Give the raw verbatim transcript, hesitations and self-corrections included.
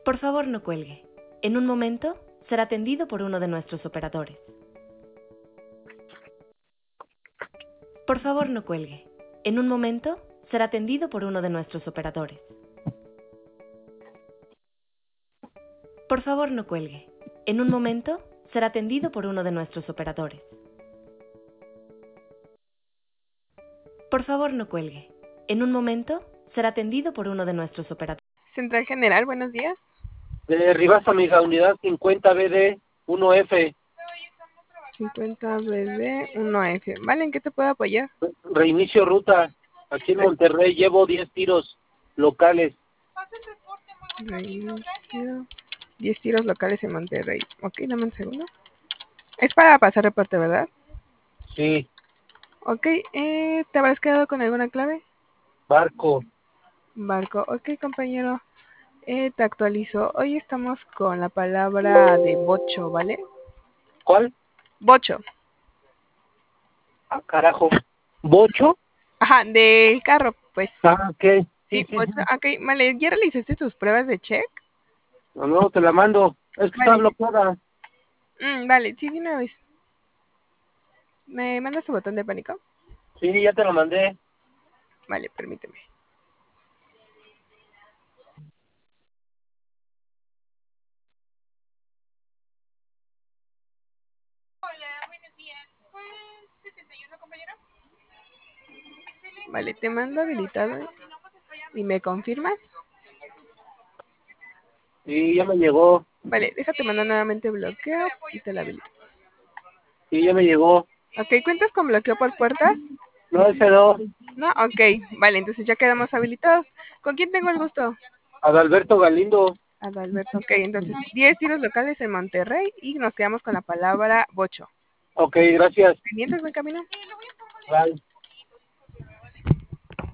Por favor, no cuelgue. En un momento será atendido por uno de nuestros operadores. Por favor, no cuelgue. En un momento será atendido por uno de nuestros operadores. Por favor, no cuelgue. En un momento será atendido por uno de nuestros operadores. Por favor, no cuelgue. En un momento será atendido por uno de nuestros operadores. Central General, buenos días. De Rivas, amiga, unidad cincuenta B D uno F. cincuenta B D uno F. Vale, ¿en qué te puedo apoyar? Reinicio ruta. Aquí en Monterrey llevo diez tiros locales. Reinicio. diez tiros locales en Monterrey. Ok, dame un segundo. Es para pasar reporte, ¿verdad? Sí. Ok, eh, ¿te habrás quedado con alguna clave? Barco. Barco. Ok, compañero. Eh, te actualizo. Hoy estamos con la palabra de bocho, ¿vale? ¿Cuál? Bocho. Ah, carajo. ¿Bocho? Ajá, del carro, pues. Ah, ok. Sí, Sí, sí, bocho. sí. Ok, vale. ¿Ya realizaste tus pruebas de check? No, no, te la mando. Es que está Vale. bloqueada. Mm, vale, sí, de una vez. ¿Me mandas tu botón de pánico? Sí, ya te lo mandé. Vale, permíteme. Hola, buenos días. ¿Fue setenta y uno, compañero? Vale, te mando habilitado. ¿Y me confirmas? Sí, ya me llegó. Vale, déjate mandar nuevamente bloqueo y te la habilito. Sí, ya me llegó. Ok, ¿cuentas con bloqueo por puertas? No, ese no. No, ok. Vale, entonces ya quedamos habilitados. ¿Con quién tengo el gusto? Adalberto Galindo. Adalberto. Ok, entonces diez tiros locales en Monterrey y nos quedamos con la palabra bocho. Ok, gracias. ¿Pendientes, buen camino? Bye.